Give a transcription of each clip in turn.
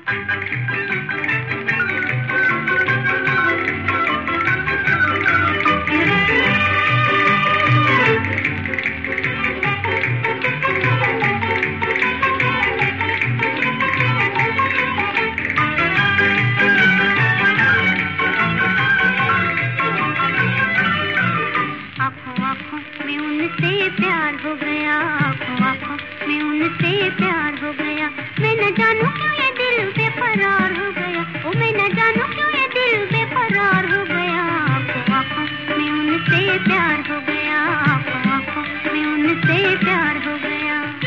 प्यार हो गया, आँखों आँखों में उनसे प्यार हो गया। मैं न जानूं क्यों ये दिल बेकरार हो गया, ओ मैं न जानूं क्यों ये दिल बेकरार हो गया। आँखों आँखों में उनसे प्यार हो गया, आँखों आँखों में उनसे प्यार हो गया।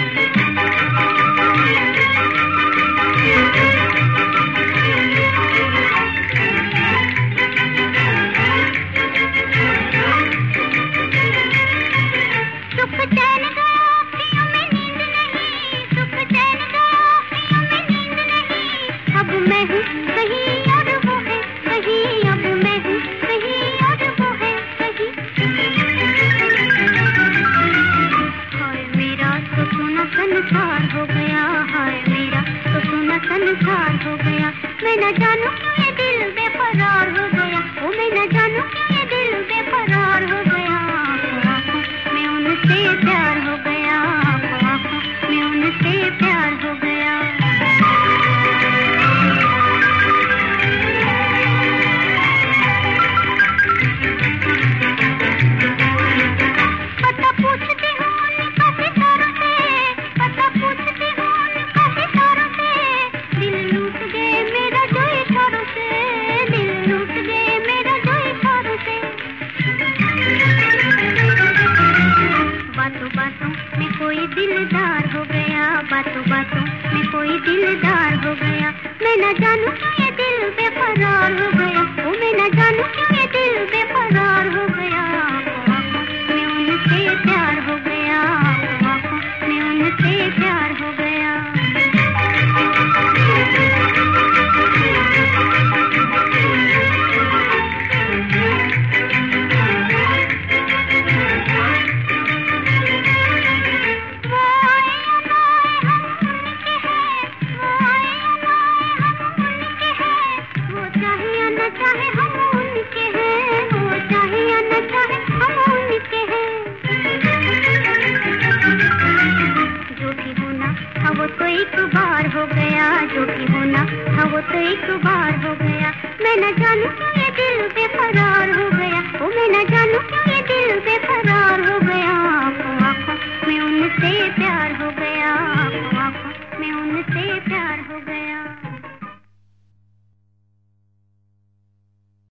संसार हो गया, हाय मेरा तो सोना संसार हो गया। मैं न जानूं क्यों ये दिल बेकरार हो गया, ओ मैं न जानूं क्यों ये दिल बेकरार हो गया। आँखों आँखों में उनसे प्यार हो गया, आँखों आँखों में उनसे प्यार हो गया। पता पूछती हूँ उनका सितारों से, पता पूछती हूँ उनका सितारों से। दिल लूट गए मेरा जो इशारों से, दिल लूट गए मेरा जो इशारों से। बातों बातों में कोई दिलदार हो गया, बातों बातों में कोई दिलदार हो गया। मैं न जानूं क्यों ये दिल बेकरार हो गया, ओ मैं न जानूं क्यों ये दिल बेकरार हो गया। आँखों आँखों में उनसे प्यार हो गया, आँखों आँखों में उनसे प्यार हो गया। चाहे हम उनके हैं, वो चाहे या न चाहे हम उनके हैं। जो भी होना था वो तो एक बार हो गया, जो भी होना था वो तो एक बार हो गया। मैं न जानूं क्यों ये दिल बेकरार